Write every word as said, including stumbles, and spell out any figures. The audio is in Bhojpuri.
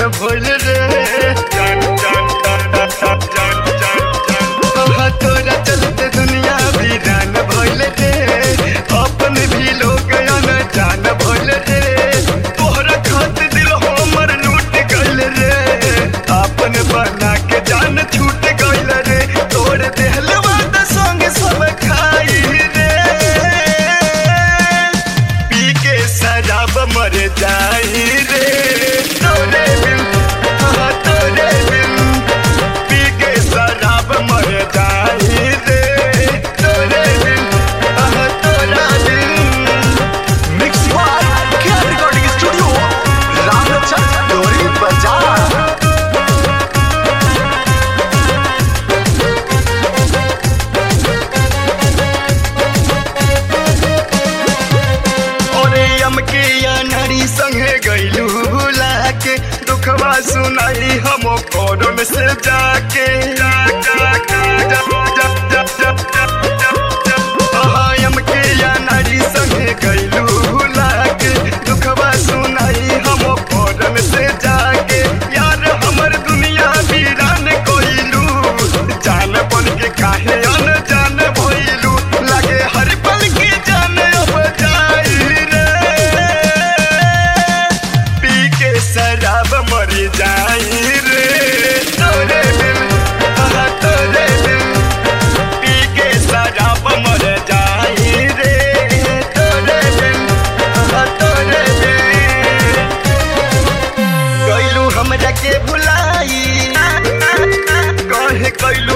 भइल रे जान जान जान जान जान जान तोरा चलते दुनिया वीरान भइल रे अपन भी लोग जान भइल रे तोहरा खातिर दिल हमर लूट गइल रे अपन बना के जान छूट गइल रे तोड़ देहल वादा संग सब खाई रे पी के शराब मर जाई रे तोरे बिन हाँ तोरे बिन पी के शराब मर जाई रे तोरे बिन हाँ तोरा बिन मिक्स बाय क्या रिकॉर्डिंग स्टूडियो रामरक्षा डोरी बाजार। के या नारी संगे गईलू भुला के दुखवा सुनाई हम फोरन से जाके जा, जा, जा, जा, जा, जा, जा, जा, जा, जा। हम के या नारी संगे गईलू भुला के दुखवा सुनाई हम फोरन से जाके यार हमर दुनिया वीरान कोइलू जान बन के काहे अनजान भइलू लागे हर पल की जान अब जाई शराब मर जाई रे तोरे बिन हाँ तोरे बिन पी के शराब मर जाई रे तोरे बिन हाँ तोरे बिन कैलू हमरा के भुलाई कहे कैलू